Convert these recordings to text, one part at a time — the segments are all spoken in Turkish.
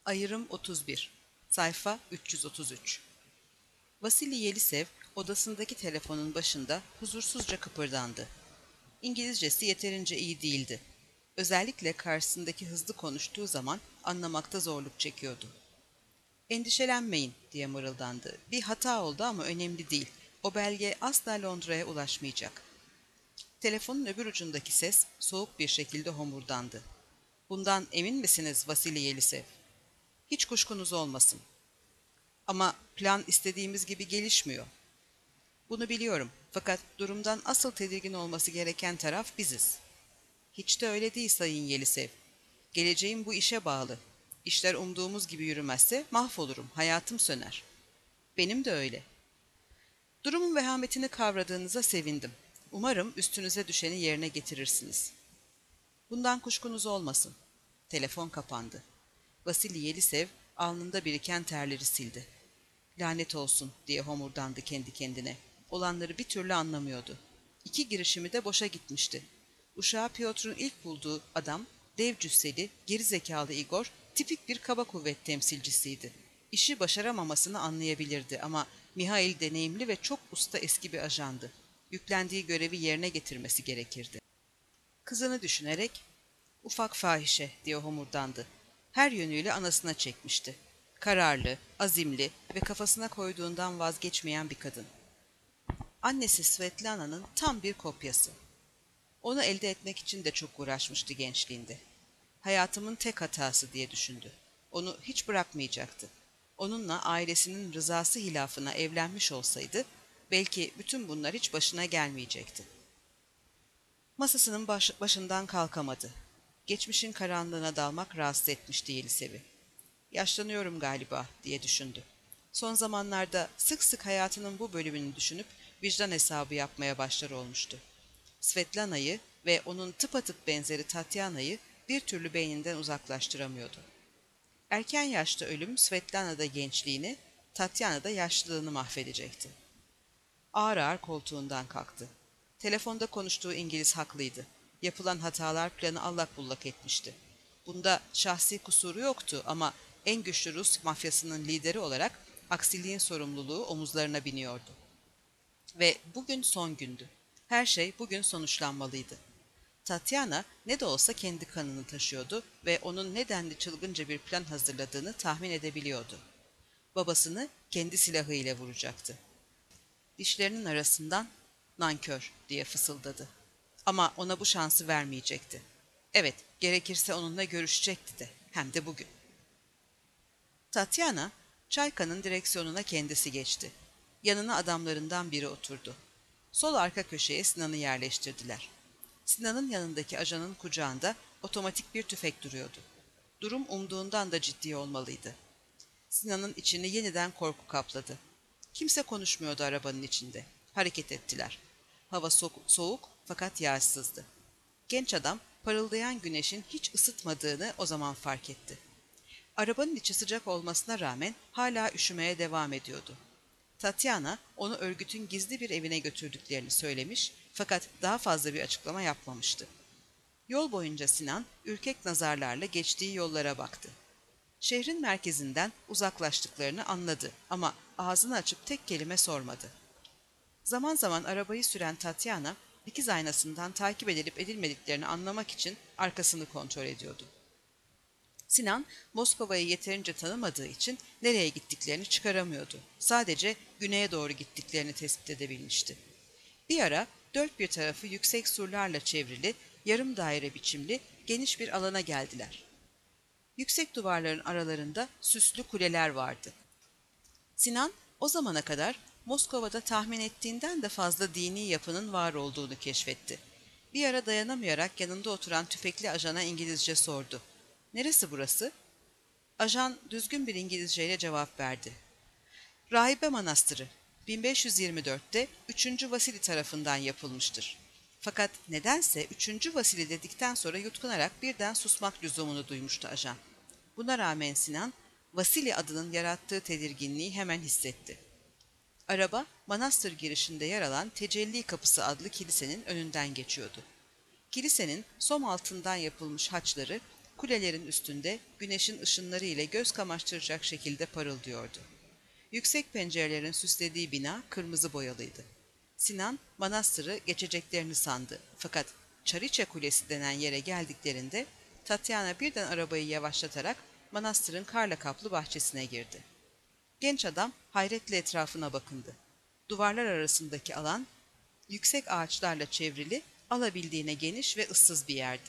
Ayrım 31. Sayfa 333. Vasili Yelisev odasındaki telefonun başında huzursuzca kıpırdandı. İngilizcesi yeterince iyi değildi. Özellikle karşısındaki hızlı konuştuğu zaman anlamakta zorluk çekiyordu. "Endişelenmeyin," diye mırıldandı. "Bir hata oldu ama önemli değil. O belge asla Londra'ya ulaşmayacak." Telefonun öbür ucundaki ses soğuk bir şekilde homurdandı. "Bundan emin misiniz Vasili Yelisev?" "Hiç kuşkunuz olmasın. Ama plan istediğimiz gibi gelişmiyor." "Bunu biliyorum. Fakat durumdan asıl tedirgin olması gereken taraf biziz." "Hiç de öyle değil Sayın Yelisev. Geleceğim bu işe bağlı. İşler umduğumuz gibi yürümezse mahvolurum, hayatım söner." "Benim de öyle." "Durumun vehametini kavradığınıza sevindim. Umarım üstünüze düşeni yerine getirirsiniz." "Bundan kuşkunuz olmasın." Telefon kapandı. Vasili Yelisev alnında biriken terleri sildi. "Lanet olsun," diye homurdandı kendi kendine. Olanları bir türlü anlamıyordu. İki girişimi de boşa gitmişti. Uşağı Piotr'un ilk bulduğu adam, dev cüsseli, geri zekalı Igor, tipik bir kaba kuvvet temsilcisiydi. İşi başaramamasını anlayabilirdi ama Mihail deneyimli ve çok usta eski bir ajandı. Yüklendiği görevi yerine getirmesi gerekirdi. Kızını düşünerek, "Ufak fahişe," diye homurdandı. Her yönüyle anasına çekmişti. Kararlı, azimli ve kafasına koyduğundan vazgeçmeyen bir kadın. Annesi Svetlana'nın tam bir kopyası. Onu elde etmek için de çok uğraşmıştı gençliğinde. "Hayatımın tek hatası," diye düşündü. Onu hiç bırakmayacaktı. Onunla ailesinin rızası hilafına evlenmiş olsaydı, belki bütün bunlar hiç başına gelmeyecekti. Masasının başından kalkamadı. Geçmişin karanlığına dalmak rahatsız etmişti Yelisev'i. "Yaşlanıyorum galiba," diye düşündü. Son zamanlarda sık sık hayatının bu bölümünü düşünüp vicdan hesabı yapmaya başlar olmuştu. Svetlana'yı ve onun tıpatıp benzeri Tatyana'yı bir türlü beyninden uzaklaştıramıyordu. Erken yaşta ölüm Svetlana'da gençliğini, Tatyana'da yaşlılığını mahvedecekti. Ağır ağır koltuğundan kalktı. Telefonda konuştuğu İngiliz haklıydı. Yapılan hatalar planı allak bullak etmişti. Bunda şahsi kusuru yoktu ama en güçlü Rus mafyasının lideri olarak aksiliğin sorumluluğu omuzlarına biniyordu. Ve bugün son gündü. Her şey bugün sonuçlanmalıydı. Tatyana ne de olsa kendi kanını taşıyordu ve onun nedenli çılgınca bir plan hazırladığını tahmin edebiliyordu. Babasını kendi silahıyla vuracaktı. Dişlerinin arasından "Nankör," diye fısıldadı. Ama ona bu şansı vermeyecekti. Evet, gerekirse onunla görüşecekti de, hem de bugün. Tatyana, Çayka'nın direksiyonuna kendisi geçti. Yanına adamlarından biri oturdu. Sol arka köşeye Sinan'ı yerleştirdiler. Sinan'ın yanındaki ajanın kucağında otomatik bir tüfek duruyordu. Durum umduğundan da ciddi olmalıydı. Sinan'ın içini yeniden korku kapladı. Kimse konuşmuyordu arabanın içinde. Hareket ettiler. Hava soğuk fakat yağsızdı. Genç adam parıldayan güneşin hiç ısıtmadığını o zaman fark etti. Arabanın içi sıcak olmasına rağmen hala üşümeye devam ediyordu. Tatyana onu örgütün gizli bir evine götürdüklerini söylemiş fakat daha fazla bir açıklama yapmamıştı. Yol boyunca Sinan ürkek nazarlarla geçtiği yollara baktı. Şehrin merkezinden uzaklaştıklarını anladı ama ağzını açıp tek kelime sormadı. Zaman zaman arabayı süren Tatyana, dikiz aynasından takip edilip edilmediklerini anlamak için arkasını kontrol ediyordu. Sinan, Moskova'yı yeterince tanımadığı için nereye gittiklerini çıkaramıyordu. Sadece güneye doğru gittiklerini tespit edebilmişti. Bir ara dört bir tarafı yüksek surlarla çevrili, yarım daire biçimli, geniş bir alana geldiler. Yüksek duvarların aralarında süslü kuleler vardı. Sinan, o zamana kadar Moskova'da tahmin ettiğinden de fazla dini yapının var olduğunu keşfetti. Bir ara dayanamayarak yanında oturan tüfekli ajana İngilizce sordu. "Neresi burası?" Ajan düzgün bir İngilizceyle cevap verdi. "Rahibe Manastırı, 1524'te 3. Vasili tarafından yapılmıştır." Fakat nedense 3. Vasili dedikten sonra yutkunarak birden susmak lüzumunu duymuştu ajan. Buna rağmen Sinan, Vasili adının yarattığı tedirginliği hemen hissetti. Araba, manastır girişinde yer alan Tecelli Kapısı adlı kilisenin önünden geçiyordu. Kilisenin som altından yapılmış haçları, Kulelerin üstünde güneşin ışınları ile göz kamaştıracak şekilde parıldıyordu. Yüksek pencerelerin süslediği bina kırmızı boyalıydı. Sinan, manastırı geçeceklerini sandı. Fakat Çariçe Kulesi denen yere geldiklerinde Tatyana birden arabayı yavaşlatarak manastırın karla kaplı bahçesine girdi. Genç adam hayretle etrafına bakındı. Duvarlar arasındaki alan yüksek ağaçlarla çevrili, alabildiğine geniş ve ıssız bir yerdi.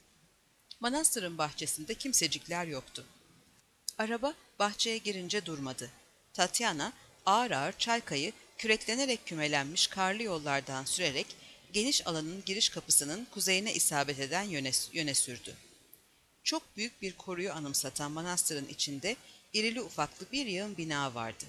Manastırın bahçesinde kimsecikler yoktu. Araba bahçeye girince durmadı. Tatyana ağır ağır Çayka'yı küreklenerek kümelenmiş karlı yollardan sürerek geniş alanın giriş kapısının kuzeyine isabet eden yöne sürdü. Çok büyük bir koruyu anımsatan manastırın içinde irili ufaklı bir yığın bina vardı.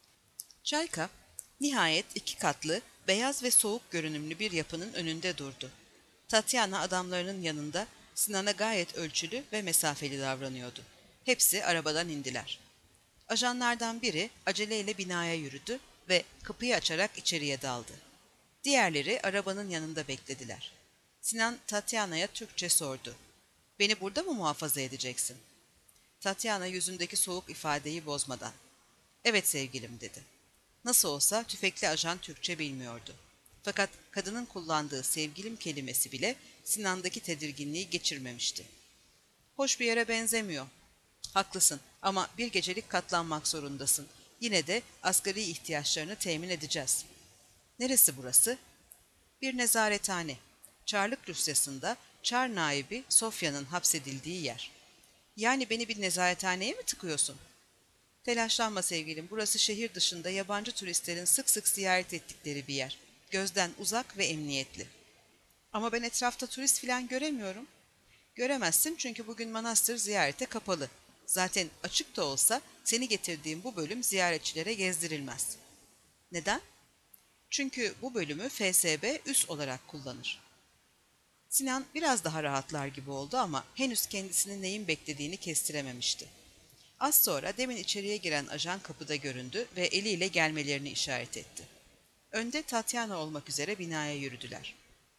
Çayka, nihayet 2 katlı, beyaz ve soğuk görünümlü bir yapının önünde durdu. Tatyana adamlarının yanında Sinan'a gayet ölçülü ve mesafeli davranıyordu. Hepsi arabadan indiler. Ajanlardan biri aceleyle binaya yürüdü ve kapıyı açarak içeriye daldı. Diğerleri arabanın yanında beklediler. Sinan Tatyana'ya Türkçe sordu. "Beni burada mı muhafaza edeceksin?" Tatyana yüzündeki soğuk ifadeyi bozmadan, "Evet sevgilim," dedi. Nasıl olsa tüfekli ajan Türkçe bilmiyordu. Fakat kadının kullandığı sevgilim kelimesi bile Sinan'daki tedirginliği geçirmemişti. "Hoş bir yere benzemiyor." "Haklısın ama bir gecelik katlanmak zorundasın. Yine de asgari ihtiyaçlarını temin edeceğiz." "Neresi burası?" "Bir nezarethane. Çarlık Rusyası'nda Çar naibi Sofya'nın hapsedildiği yer." "Yani beni bir nezarethaneye mi tıkıyorsun?" "Telaşlanma sevgilim, burası şehir dışında yabancı turistlerin sık sık ziyaret ettikleri bir yer. Gözden uzak ve emniyetli." "Ama ben etrafta turist filan göremiyorum." "Göremezsin çünkü bugün manastır ziyarete kapalı. Zaten açık da olsa seni getirdiğim bu bölüm ziyaretçilere gezdirilmez." "Neden?" "Çünkü bu bölümü FSB üs olarak kullanır." Sinan biraz daha rahatlar gibi oldu ama henüz kendisinin neyin beklediğini kestirememişti. Az sonra demin içeriye giren ajan kapıda göründü ve eliyle gelmelerini işaret etti. Önde Tatyana olmak üzere binaya yürüdüler.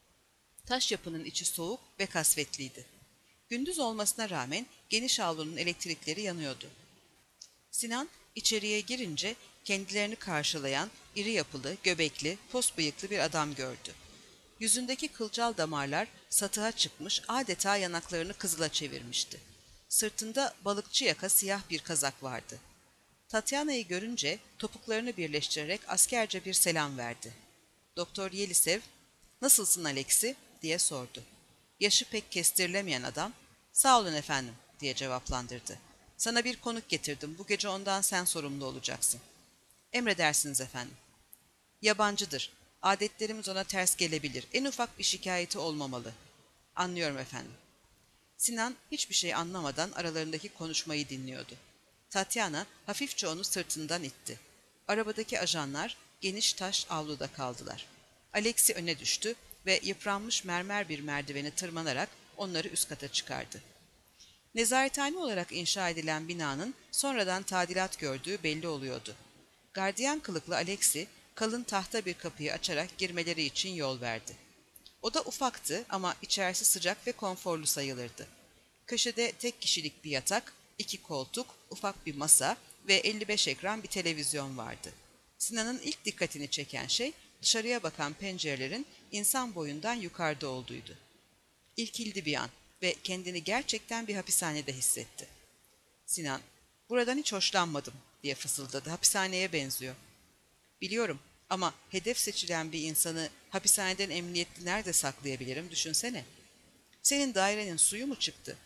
Taş yapının içi soğuk ve kasvetliydi. Gündüz olmasına rağmen geniş avlunun elektrikleri yanıyordu. Sinan içeriye girince kendilerini karşılayan iri yapılı, göbekli, pos bıyıklı bir adam gördü. Yüzündeki kılcal damarlar satığa çıkmış, adeta yanaklarını kızıla çevirmişti. Sırtında balıkçı yaka siyah bir kazak vardı. Tatyana'yı görünce topuklarını birleştirerek askerce bir selam verdi. Doktor Yelisev, "Nasılsın Alexi?" diye sordu. Yaşı pek kestirilemeyen adam, "Sağ olun efendim," diye cevaplandırdı. "Sana bir konuk getirdim. Bu gece ondan sen sorumlu olacaksın." "Emredersiniz efendim." "Yabancıdır. Adetlerimiz ona ters gelebilir. En ufak bir şikayeti olmamalı." "Anlıyorum efendim." Sinan hiçbir şey anlamadan aralarındaki konuşmayı dinliyordu. Tatyana hafifçe onu sırtından itti. Arabadaki ajanlar geniş taş avluda kaldılar. Alexi öne düştü ve yıpranmış mermer bir merdiveni tırmanarak onları üst kata çıkardı. Nezarethane olarak inşa edilen binanın sonradan tadilat gördüğü belli oluyordu. Gardiyan kılıklı Alexi kalın tahta bir kapıyı açarak girmeleri için yol verdi. Oda ufaktı ama içerisi sıcak ve konforlu sayılırdı. Köşede tek kişilik bir yatak, 2 koltuk, ufak bir masa ve 55 ekran bir televizyon vardı. Sinan'ın ilk dikkatini çeken şey dışarıya bakan pencerelerin insan boyundan yukarıda olduğuydu. İrkildi bir an ve kendini gerçekten bir hapishanede hissetti. Sinan, "Buradan hiç hoşlanmadım," diye fısıldadı. "Hapishaneye benziyor." "Biliyorum ama hedef seçilen bir insanı hapishaneden emniyetli nerede saklayabilirim düşünsene. Senin dairenin suyu mu çıktı?"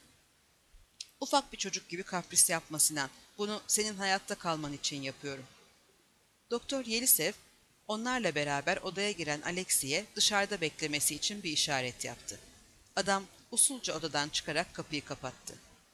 "Ufak bir çocuk gibi kapris yapma Sinan. Bunu senin hayatta kalman için yapıyorum." Doktor Yelisev, onlarla beraber odaya giren Alexi'ye dışarıda beklemesi için bir işaret yaptı. Adam usulca odadan çıkarak kapıyı kapattı.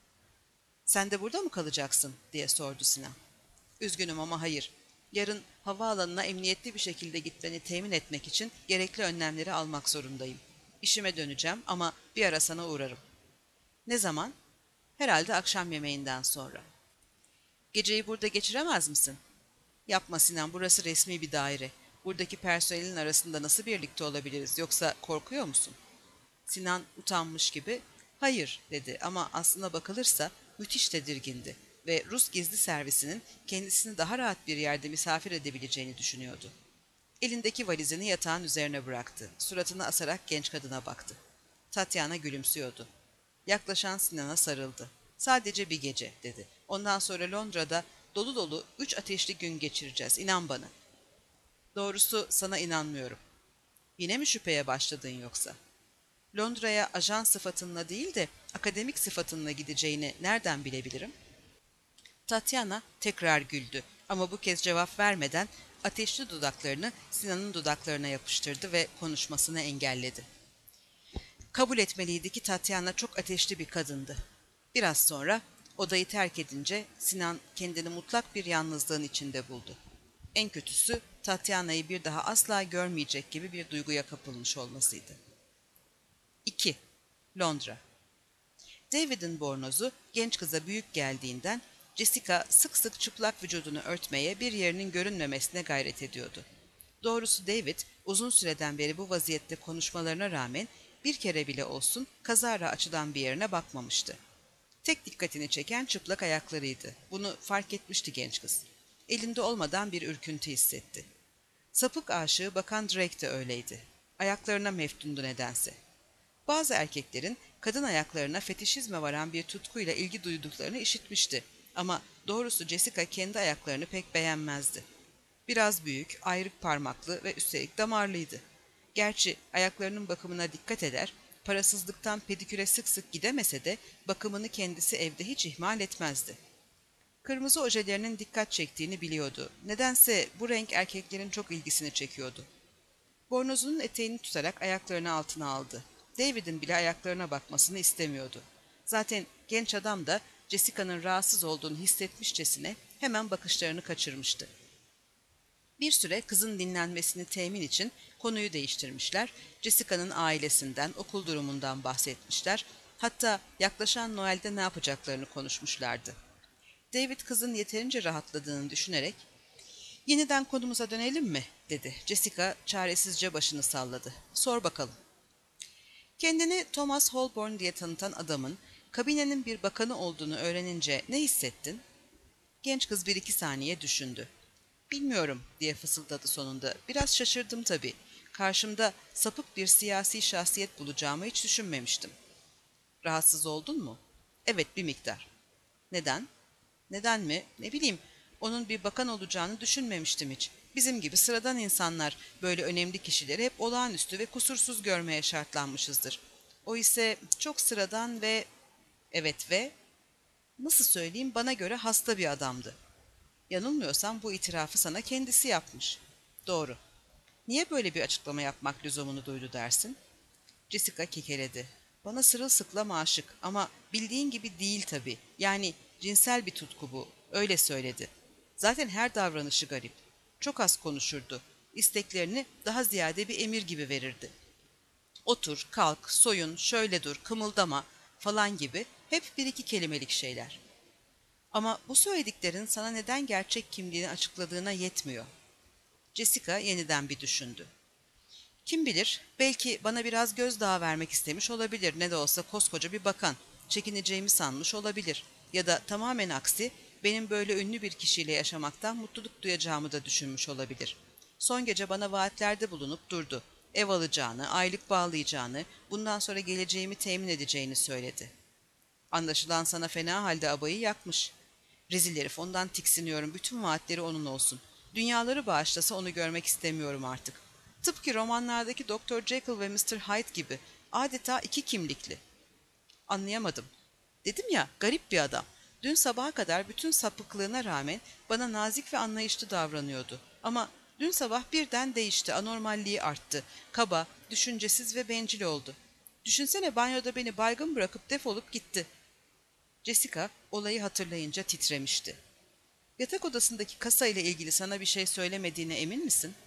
"Sen de burada mı kalacaksın?" diye sordu Sinan. "Üzgünüm ama hayır. Yarın havaalanına emniyetli bir şekilde gitmeni temin etmek için gerekli önlemleri almak zorundayım. İşime döneceğim ama bir ara sana uğrarım." "Ne zaman?" "Herhalde akşam yemeğinden sonra." "Geceyi burada geçiremez misin?" "Yapma Sinan, burası resmi bir daire. Buradaki personelin arasında nasıl birlikte olabiliriz, yoksa korkuyor musun?" Sinan utanmış gibi, Hayır dedi ama aslına bakılırsa müthiş tedirgindi ve Rus gizli servisinin kendisini daha rahat bir yerde misafir edebileceğini düşünüyordu. Elindeki valizini yatağın üzerine bıraktı. Suratını asarak genç kadına baktı. Tatyana gülümsüyordu. Yaklaşan Sinan'a sarıldı. Sadece bir gece dedi. Ondan sonra Londra'da dolu dolu 3 ateşli gün geçireceğiz. İnan bana. Doğrusu sana inanmıyorum. Yine mi şüpheye başladın yoksa? Londra'ya ajan sıfatınla değil de akademik sıfatınla gideceğini nereden bilebilirim? Tatyana tekrar güldü ama bu kez cevap vermeden ateşli dudaklarını Sinan'ın dudaklarına yapıştırdı ve konuşmasını engelledi. Kabul etmeliydi ki Tatyana çok ateşli bir kadındı. Biraz sonra odayı terk edince Sinan kendini mutlak bir yalnızlığın içinde buldu. En kötüsü Tatyana'yı bir daha asla görmeyecek gibi bir duyguya kapılmış olmasıydı. 2. Londra. David'in bornozu genç kıza büyük geldiğinden Jessica sık sık çıplak vücudunu örtmeye, bir yerinin görünmemesine gayret ediyordu. Doğrusu David uzun süreden beri bu vaziyette konuşmalarına rağmen bir kere bile olsun kazara açılan bir yerine bakmamıştı. Tek dikkatini çeken çıplak ayaklarıydı. Bunu fark etmişti genç kız. Elinde olmadan bir ürküntü hissetti. Sapık aşığı Bakan Drake de öyleydi. Ayaklarına meftundu nedense. Bazı erkeklerin kadın ayaklarına fetişizme varan bir tutkuyla ilgi duyduklarını işitmişti. Ama doğrusu Jessica kendi ayaklarını pek beğenmezdi. Biraz büyük, ayrık parmaklı ve üstelik damarlıydı. Gerçi ayaklarının bakımına dikkat eder, parasızlıktan pediküre sık sık gidemese de bakımını kendisi evde hiç ihmal etmezdi. Kırmızı ojelerinin dikkat çektiğini biliyordu. Nedense bu renk erkeklerin çok ilgisini çekiyordu. Bornozunun eteğini tutarak ayaklarını altına aldı. David'in bile ayaklarına bakmasını istemiyordu. Zaten genç adam da Jessica'nın rahatsız olduğunu hissetmişçesine hemen bakışlarını kaçırmıştı. Bir süre kızın dinlenmesini temin için konuyu değiştirmişler, Jessica'nın ailesinden, okul durumundan bahsetmişler, hatta yaklaşan Noel'de ne yapacaklarını konuşmuşlardı. David kızın yeterince rahatladığını düşünerek "Yeniden konumuza dönelim mi?" dedi. Jessica çaresizce başını salladı. "Sor bakalım." Kendini Thomas Holborn diye tanıtan adamın kabinenin bir bakanı olduğunu öğrenince ne hissettin? Genç kız 1-2 saniye düşündü. "Bilmiyorum," diye fısıldadı sonunda. "Biraz şaşırdım tabii. Karşımda sapık bir siyasi şahsiyet bulacağımı hiç düşünmemiştim." "Rahatsız oldun mu?" "Evet, bir miktar." "Neden?" "Neden mi? Ne bileyim. Onun bir bakan olacağını düşünmemiştim hiç. Bizim gibi sıradan insanlar böyle önemli kişileri hep olağanüstü ve kusursuz görmeye şartlanmışızdır. O ise çok sıradan ve, evet ve, nasıl söyleyeyim, bana göre hasta bir adamdı. Yanılmıyorsam bu itirafı sana kendisi yapmış." "Doğru. Niye böyle bir açıklama yapmak lüzumunu duydu dersin?" Jessica kekeledi. "Bana sırılsıklam aşık ama bildiğin gibi değil tabii. Yani cinsel bir tutku bu. Öyle söyledi. Zaten her davranışı garip. Çok az konuşurdu. İsteklerini daha ziyade bir emir gibi verirdi. Otur, kalk, soyun, şöyle dur, kımıldama falan gibi hep 1-2 kelimelik şeyler. Ama bu söylediklerin sana neden gerçek kimliğini açıkladığına yetmiyor." Jessica yeniden bir düşündü. "Kim bilir, belki bana biraz gözdağı vermek istemiş olabilir. Ne de olsa koskoca bir bakan. Çekineceğimi sanmış olabilir. Ya da tamamen aksi, benim böyle ünlü bir kişiyle yaşamaktan mutluluk duyacağımı da düşünmüş olabilir. Son gece bana vaatlerde bulunup durdu. Ev alacağını, aylık bağlayacağını, bundan sonra geleceğimi temin edeceğini söyledi. Anlaşılan sana fena halde abayı yakmış. Rezil herif, ondan tiksiniyorum. Bütün vaatleri onun olsun. Dünyaları bağışlasa onu görmek istemiyorum artık. Tıpkı romanlardaki Doktor Jekyll ve Mr. Hyde gibi. Adeta 2 kimlikli." "Anlayamadım." "Dedim ya, garip bir adam. Dün sabaha kadar bütün sapıklığına rağmen bana nazik ve anlayışlı davranıyordu. Ama dün sabah birden değişti, anormalliği arttı. Kaba, düşüncesiz ve bencil oldu. Düşünsene, banyoda beni baygın bırakıp defolup gitti." Jessica olayı hatırlayınca titremişti. "Yatak odasındaki kasa ile ilgili sana bir şey söylemediğine emin misin?"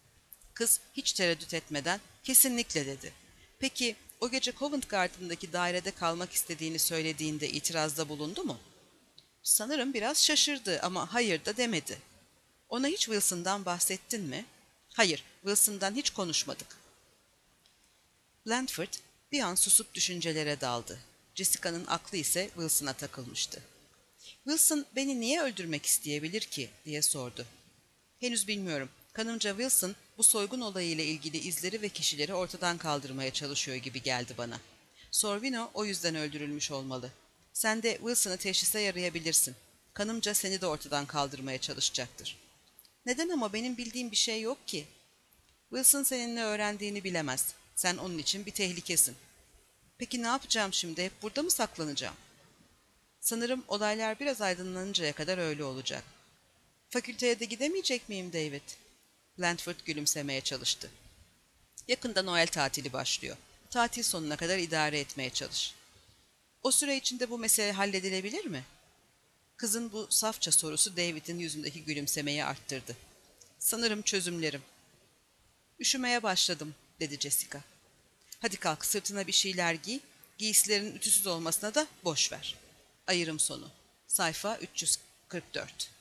Kız hiç tereddüt etmeden kesinlikle dedi. "Peki o gece Covent Garden'daki dairede kalmak istediğini söylediğinde itirazda bulundu mu?" Sanırım biraz şaşırdı ama hayır da demedi. "Ona hiç Wilson'dan bahsettin mi?" "Hayır, Wilson'dan hiç konuşmadık." Blandford bir an susup düşüncelere daldı. Jessica'nın aklı ise Wilson'a takılmıştı. "Wilson beni niye öldürmek isteyebilir ki?" diye sordu. "Henüz bilmiyorum. Kanımca Wilson bu soygun olayıyla ilgili izleri ve kişileri ortadan kaldırmaya çalışıyor gibi geldi bana. Sorvino o yüzden öldürülmüş olmalı. Sen de Wilson'ı teşhise yarayabilirsin. Kanımca seni de ortadan kaldırmaya çalışacaktır." "Neden ama benim bildiğim bir şey yok ki." "Wilson senin ne öğrendiğini bilemez. Sen onun için bir tehlikesin." "Peki ne yapacağım şimdi? Hep burada mı saklanacağım?" "Sanırım olaylar biraz aydınlanıncaya kadar öyle olacak." "Fakülteye de gidemeyecek miyim David?" Blandford gülümsemeye çalıştı. "Yakında Noel tatili başlıyor. Tatil sonuna kadar idare etmeye çalış." "O süre içinde bu mesele halledilebilir mi?" Kızın bu safça sorusu David'in yüzündeki gülümsemeyi arttırdı. "Sanırım çözümlerim." "Üşümeye başladım," dedi Jessica. "Hadi kalk, sırtına bir şeyler giy, giysilerin ütüsüz olmasına da boş ver." Ayrım sonu. Sayfa 344.